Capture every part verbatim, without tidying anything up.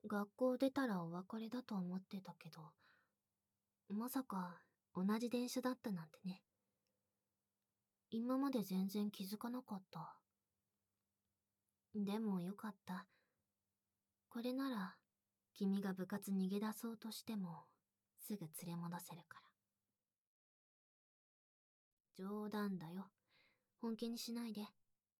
学校出たらお別れだと思ってたけど、まさか同じ電車だったなんてね。今まで全然気づかなかった。でもよかった。これなら、君が部活逃げ出そうとしても、すぐ連れ戻せるから。冗談だよ。本気にしないで。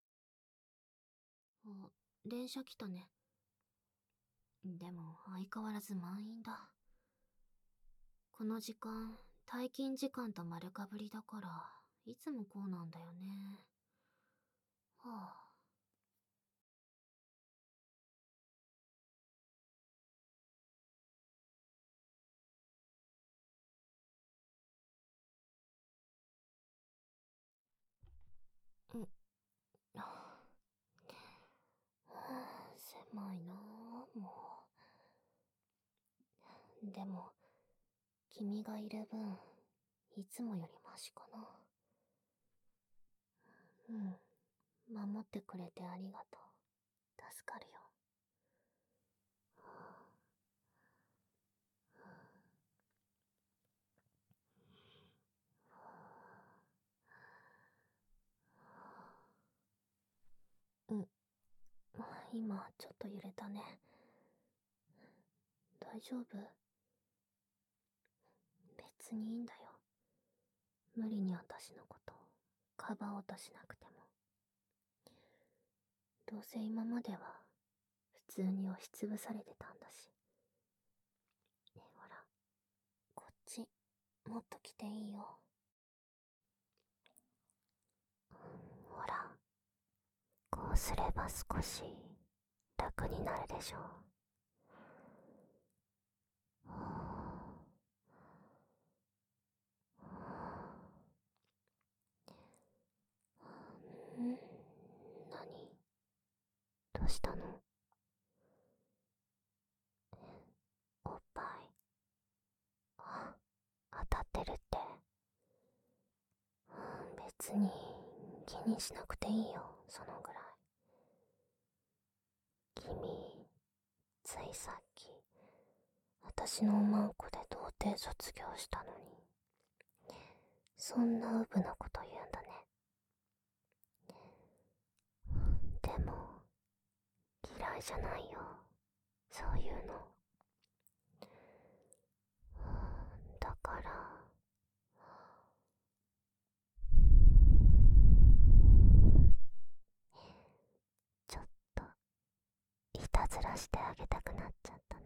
あ、電車来たね。でも相変わらず満員だ。この時間、退勤時間と丸かぶりだから、いつもこうなんだよね。はあ。うん。はあ、狭いなあ、もう。でも、君がいる分、いつもよりマシかな。うん。守ってくれてありがとう。助かるよ。うん。今、ちょっと揺れたね。大丈夫？別にいいんだよ。無理に私のこと、かばおうとしなくても。どうせ今までは、普通に押しつぶされてたんだし。ねえ、ほら、こっち、もっと来ていいよ。ほら、こうすれば少し、楽になるでしょう。ん？何？どうしたの？おっぱい。あ、当たってるって。別に気にしなくていいよ、そのぐらい。君、ついさっき、私のおまんこで童貞卒業したのに、そんなウブなこと言うんだね。でも、嫌いじゃないよ、そういうの。だから、ちょっと、いたずらしてあげたくなっちゃったな。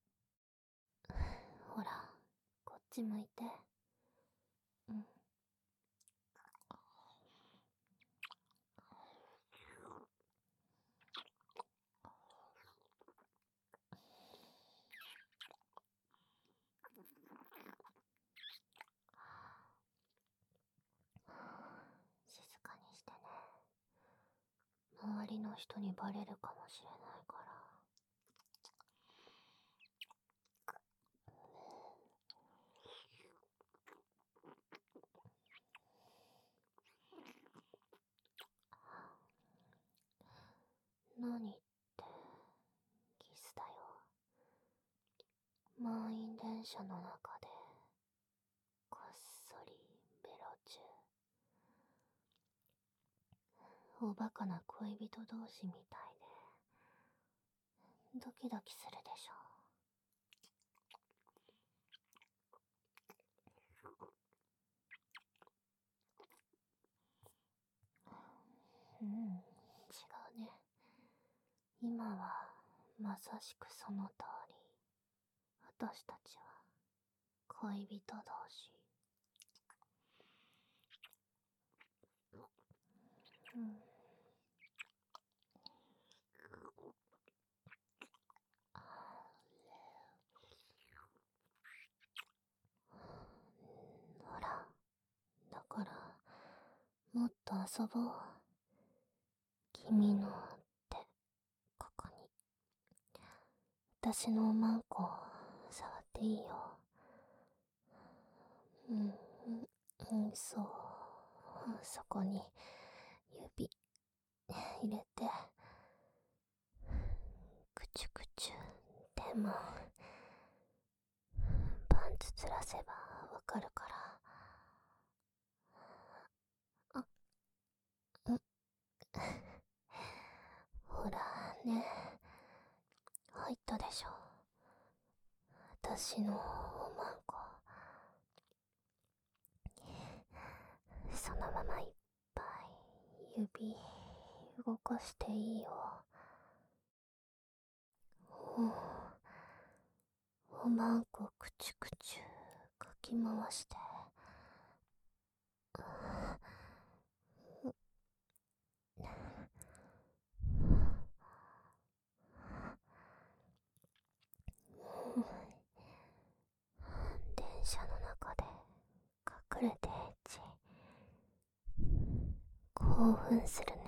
ほら、こっち向いて。うん。静かにしてね。周りの人にバレるかもしれないから。何って、キスだよ。満員電車の中で、こっそりベロ中。おバカな恋人同士みたいで、ドキドキするでしょ。うん、違うね。今は、まさしくその通り。私たちは、恋人同士。うん。ほら、だから、もっと遊ぼう。君の手、ここに。私のおまんこ、触っていいよ。うん、うん、そう。そこに、指、入れて、くちゅくちゅ、手も、パンツずらせばわかるから。あ、ん、ほらね、入ったでしょ。私のおまんこ。そのままいっぱい指動かしていいよ。お、おまんこくちゅくちゅかき回して。電車の中で隠れてエッチ。興奮するね。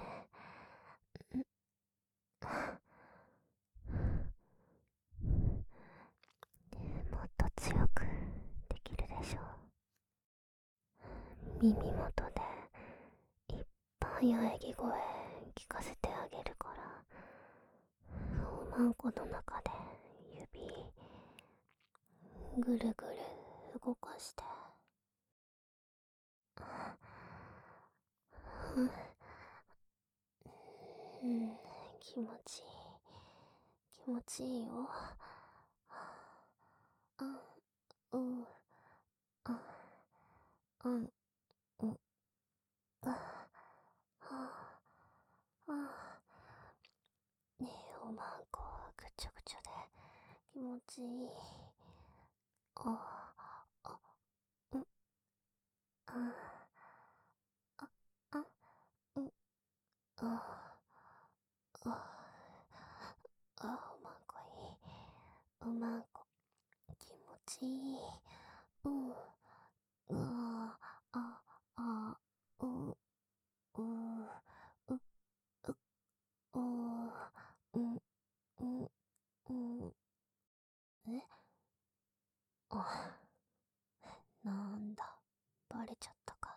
もっと強くできるでしょ。耳元でいっぱい喘ぎ声聞かせてあげるから、おまんこの中で指ぐるぐる動かして。うん、気持ちいい気持ちいいよ。あ、うん、あ、うん、うん、あ、あ、あ、ねえ、おまんこぐちょぐちょで気持ちいい。あ、あ、うん、あ、あ、あ、うん、あ、あ、あ、おまんこいい。おまんこ気持ちいい。うん、あ、あ、あ、うん、う、う、う、う、うん、うん、うん。え、あ、なんだ、バレちゃったか。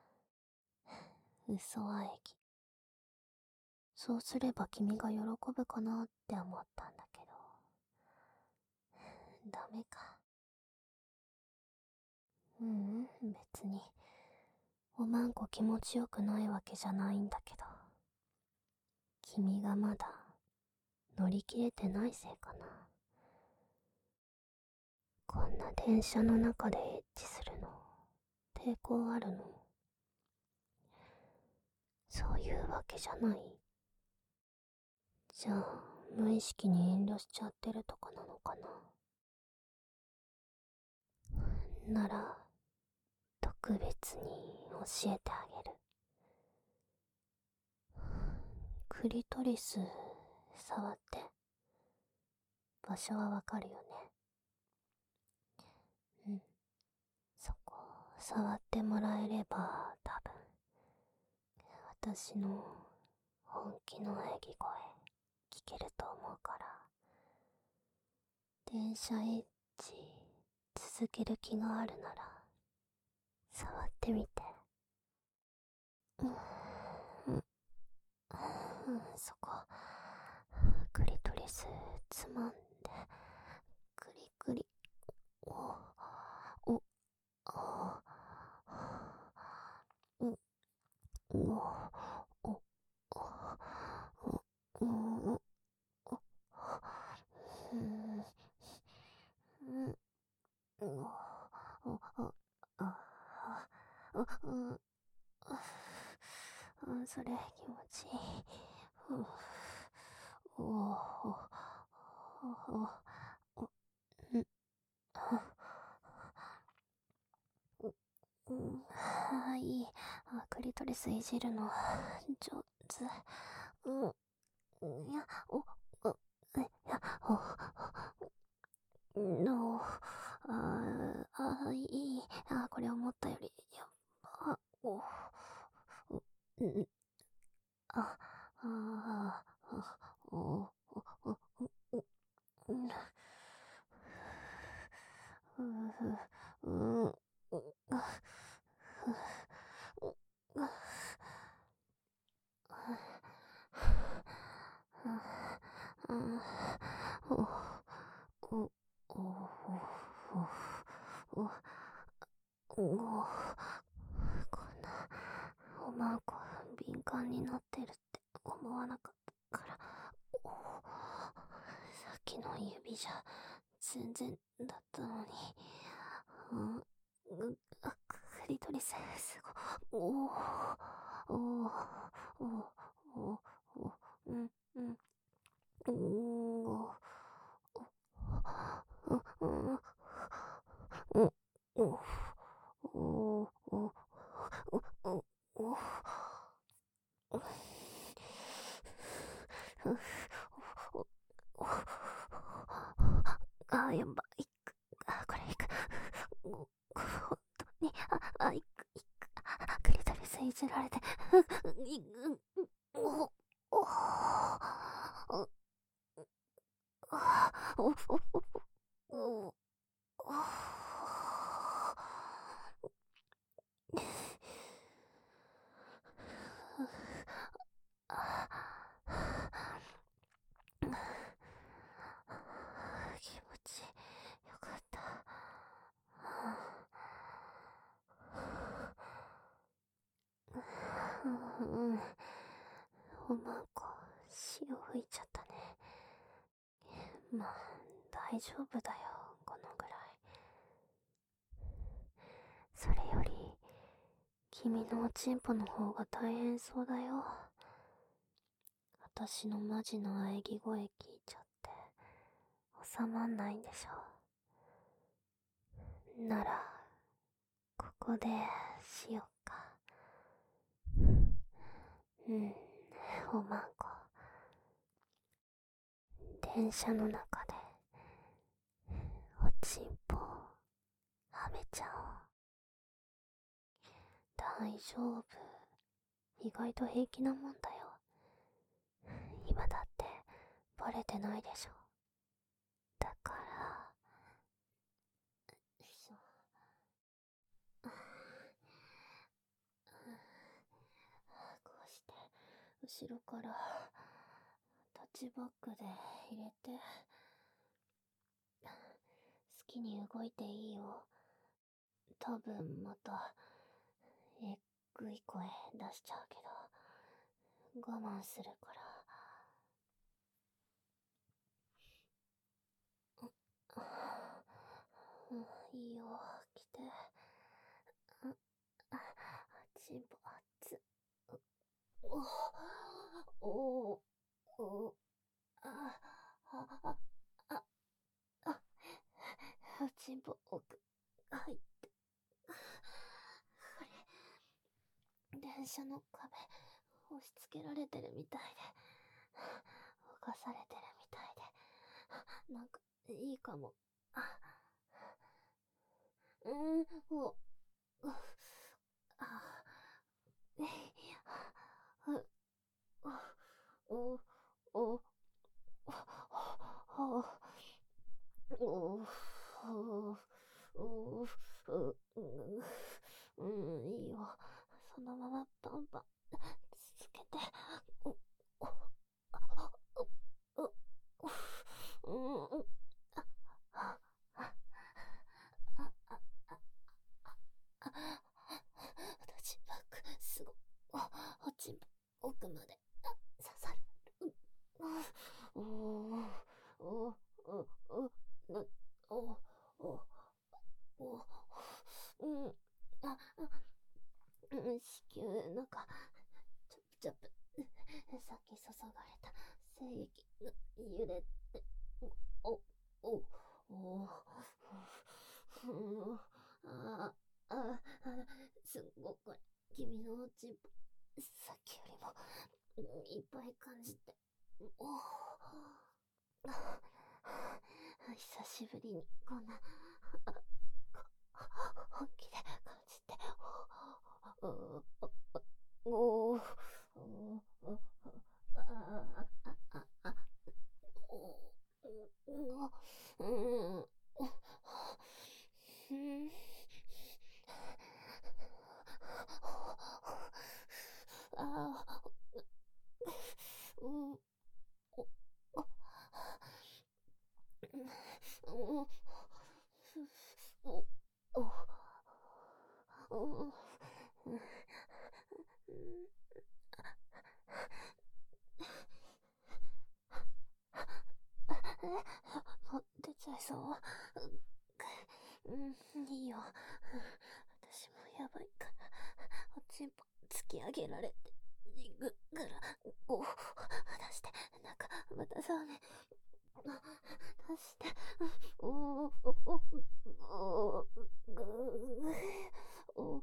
嘘喘ぎ。そうすれば君が喜ぶかなって思ったんだけど、ダメか。ううん、別に。おまんこ気持ちよくないわけじゃないんだけど、君がまだ乗り切れてないせいかな。こんな電車の中でエッチするの抵抗あるの？そういうわけじゃない？じゃあ無意識に遠慮しちゃってるとかなのかな。なら特別に教えてあげる。クリトリス触って。場所はわかるよね。うん、そこ触ってもらえれば多分私の本気の喘ぎ声聞けると思うから。電車エッチ続ける気があるなら触ってみて。うん、うん、そこクリトリスつまんでクリクリ。おおおうん、おおおおおうん、うん、おおああうんうん、それ気持ちいい。おおおおおうん、うん、はい。あ、クリトリスいじるの上手。うん、いや、お、お、いや、お、の、あ、あ、いい。あ、これ思ったより、やば、お、お、うん、あ、あ、あ、お、お、お、お、うん、う、う、う、 さっきの指じゃ全然だったのに。うん、うあクリトリス、すご、おー、おー、おー、おー、おー、うん、うん、うーん、おー、うん、うん、うん、おー、おー、おー、おー、おー、あ、やばい。あ、これいく。本当に、あ、あ、いく、いく。クリトリスいじられて。いく、お、お、お、お、お、お、気持ちよかった。うん、おまんこ、潮吹いちゃったね。まあ、大丈夫だよ、このぐらい。それより、君のおちんぽの方が大変そうだよ。私のマジの喘ぎ声聞いちゃって、収まんないんでしょ。なら、ここで、しよっか。うん、おまんこ。電車の中で、おちんぽ、はめちゃおう。大丈夫。意外と平気なもんだよ。今だって、バレてないでしょ。だから、しょ。こうして、後ろから、タッチバックで入れて、好きに動いていいよ。多分また、えっぐい声出しちゃうけど、我慢するから。うん、いいよ、来て。あ、あ、ちんぽ熱っ。お、お、お、あ、あ、あ、あ、あ、ちんぽ奥、入って。これ、電車の壁、押し付けられてるみたいで、動かされてるみたいで、なんか、いいかも。あ、うん、お、う、あ、え、う、お、お、お、お、お、お、お、うん、いいよ。そのままパンパン続けて。お、お、お、お、うん、あ、あ、あ、あ、あ、あ、私バック、すご、お、おちんぽ、奥まで、あ、刺さる。お、お、お、お、お、お、お、お、お、うん、あ、あ、うん、子宮、なんか、チャプチャプ、さっき注がれた精液が揺れて、お、お、お、うん、あ、あ、あ、すっごいこれ、君のおちんぽ、さっきよりも、いっぱい感じて、お、久しぶりにこんな、本気で感じて、お、お、お、お、お、あ、あ、あ、あ、お、うん、うん、あ、うん、お、お、お、お、お、お、 そう。うん、いいよ。私もやばいから、おちんぽ突き上げられて、ぐ、ぐら、お、出して、なんか、またそうね。出して、おお、お、お、お、ぐ、お、お、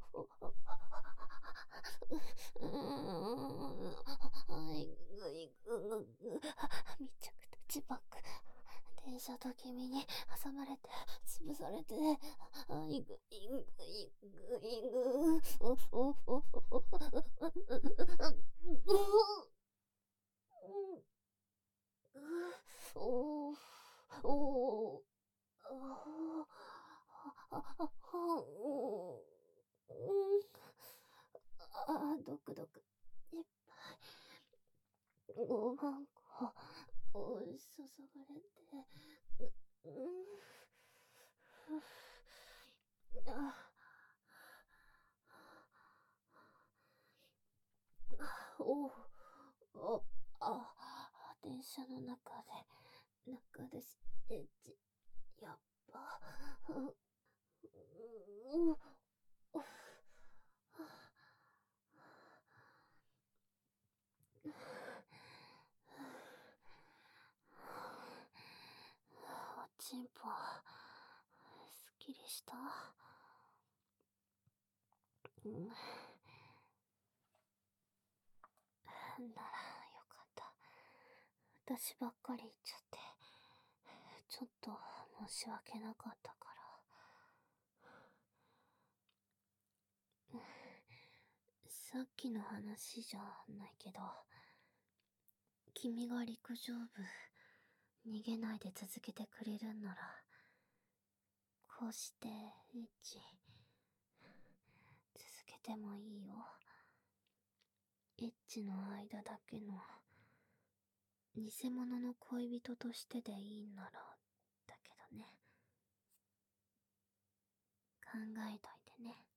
うーん、はい、ぐいぐぐぐ、密着タッチバック。電車と君に挟まれて、潰されて、あいぐいぐいぐいぐ、お、お、お、お、お、お、お、あ、ドクドク、いっぱい、お、なんか、お、注がれて、うん、あ、お、お、あ、電車の中で、中でし、エッチ、やっぱ、うん、うん、おちんぽ、すっきりした？うん。なら、よかった。私ばっかり言っちゃって、ちょっと申し訳なかったから。さっきの話じゃないけど、君が陸上部、逃げないで続けてくれるんなら、こうして、エッチ、続けてもいいよ。エッチの間だけの、偽物の恋人としてでいいんなら、だけどね。考えといてね。